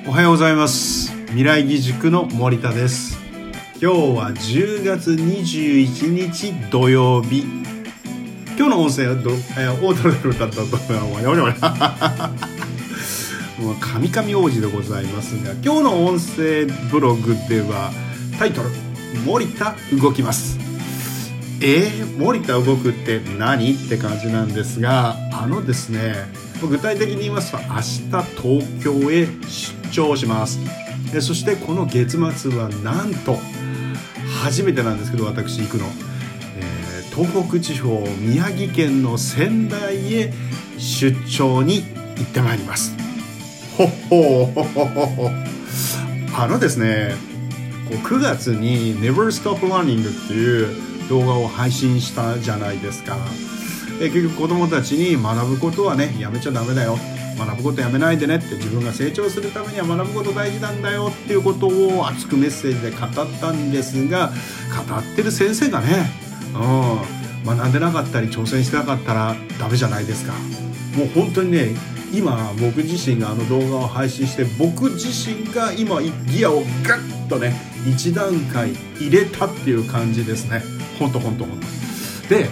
おはようございます。未来義塾の森田です。今日は10月21日土曜日。今日の音声はオートレルだったともう神々王子でございますが、今日の音声ブログではタイトル森田動きます。森田動くって何って感じなんですが、ですね、具体的に言いますと明日東京へ出張します。そしてこの月末はなんと初めてなんですけど、私行くの、東北地方宮城県の仙台へ出張に行ってまいります。ですね、9月に Never Stop Learning っていう動画を配信したじゃないですか。結局子供たちに学ぶことはね、やめちゃダメだよ、学ぶことやめないでねって、自分が成長するためには学ぶこと大事なんだよっていうことを熱くメッセージで語ったんですが、語ってる先生がね、学んでなかったり挑戦してなかったらダメじゃないですか。もう本当にね、今僕自身が動画を配信して、僕自身が今ギアをガッとね一段階入れたっていう感じですね。本当で、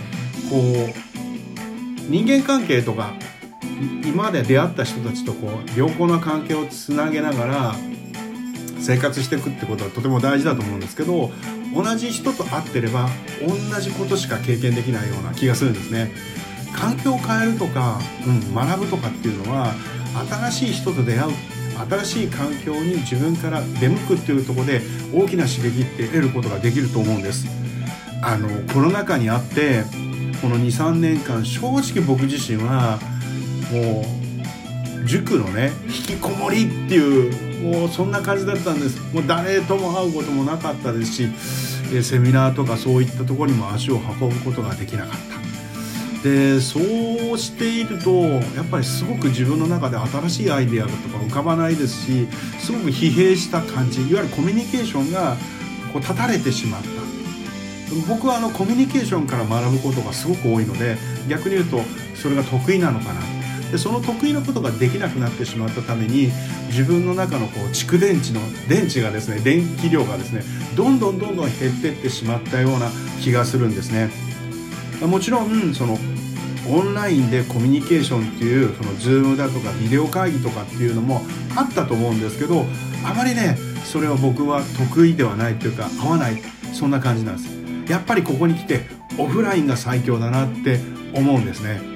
人間関係とか今まで出会った人たちと良好な関係をつなげながら生活していくってことはとても大事だと思うんですけど、同じ人と会ってれば同じことしか経験できないような気がするんですね。環境を変えるとか、学ぶとかっていうのは、新しい人と出会う、新しい環境に自分から出向くっていうところで大きな刺激って得ることができると思うんです。コロナ禍にあってこの 2,3 年間、正直僕自身はもう塾のね引きこもりっていう、もうそんな感じだったんです。もう誰とも会うこともなかったですし、セミナーとかそういったところにも足を運ぶことができなかった。でそうしているとやっぱりすごく自分の中で新しいアイデアとか浮かばないですし、すごく疲弊した感じ、いわゆるコミュニケーションが断たれてしまった。僕はコミュニケーションから学ぶことがすごく多いので、逆に言うとそれが得意なのかな。でその得意なことができなくなってしまったために、自分の中の蓄電池の電池がですね、電気量がですね、どんどん減っていってしまったような気がするんですね。もちろんそのオンラインでコミュニケーションっていう、その Zoom だとかビデオ会議とかっていうのもあったと思うんですけど、あまりねそれは僕は得意ではないというか合わない、そんな感じなんです。やっぱりここに来てオフラインが最強だなって思うんですね。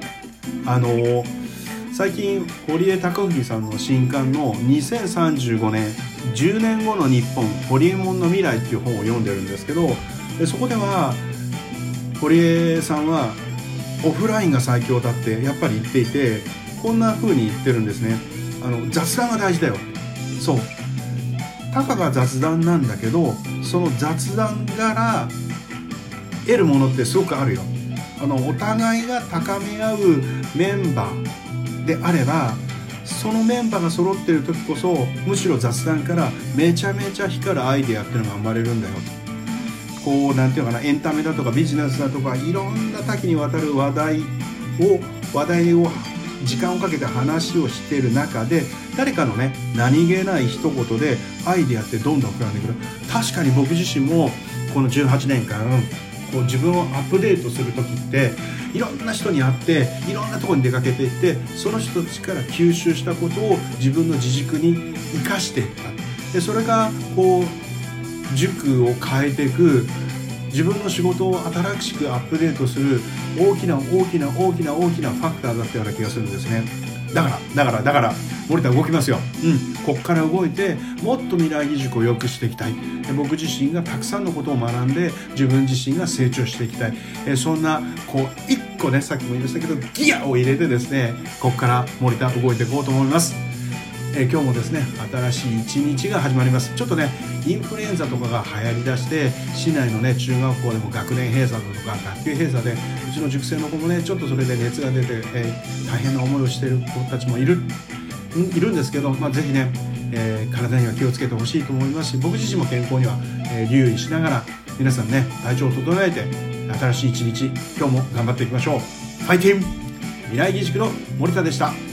最近堀江貴文さんの新刊の2035年10年後の日本ホリエモンの未来っていう本を読んでるんですけど、そこでは堀江さんはオフラインが最強だってやっぱり言っていて、こんな風に言ってるんですね。雑談が大事だよ。そう、たかが雑談なんだけど、その雑談から得るものってすごくあるよ。お互いが高め合うメンバーであれば、そのメンバーが揃ってる時こそ、むしろ雑談からめちゃめちゃ光るアイデアっていうのが生まれるんだよ。なんていうかな、エンタメだとかビジネスだとか、いろんな多岐にわたる話題を時間をかけて話をしている中で、誰かのね何気ない一言でアイデアってどんどん膨らんでくる。確かに僕自身もこの18年間自分をアップデートする時って、いろんな人に会っていろんなところに出かけていって、その人たちから吸収したことを自分の自軸に生かしていった。でそれが塾を変えていく、自分の仕事を新しくアップデートする大きなファクターだったような気がするんですね。だから森田動きますよ。ここから動いてもっと未来義塾を良くしていきたい。僕自身がたくさんのことを学んで自分自身が成長していきたい。そんな一個ね、さっきも言いましたけどギアを入れてですね、ここから森田動いていこうと思います。今日もですね新しい一日が始まります。ちょっとねインフルエンザとかが流行りだして、市内のね中学校でも学年閉鎖だとか学級閉鎖で、うちの塾生の子もねちょっとそれで熱が出て、大変な思いをしている子たちもいるんですけど、ぜひね、体には気をつけてほしいと思いますし、僕自身も健康には、留意しながら、皆さんね体調を整えて新しい一日、今日も頑張っていきましょう。ファイティン！未来義塾の森田でした。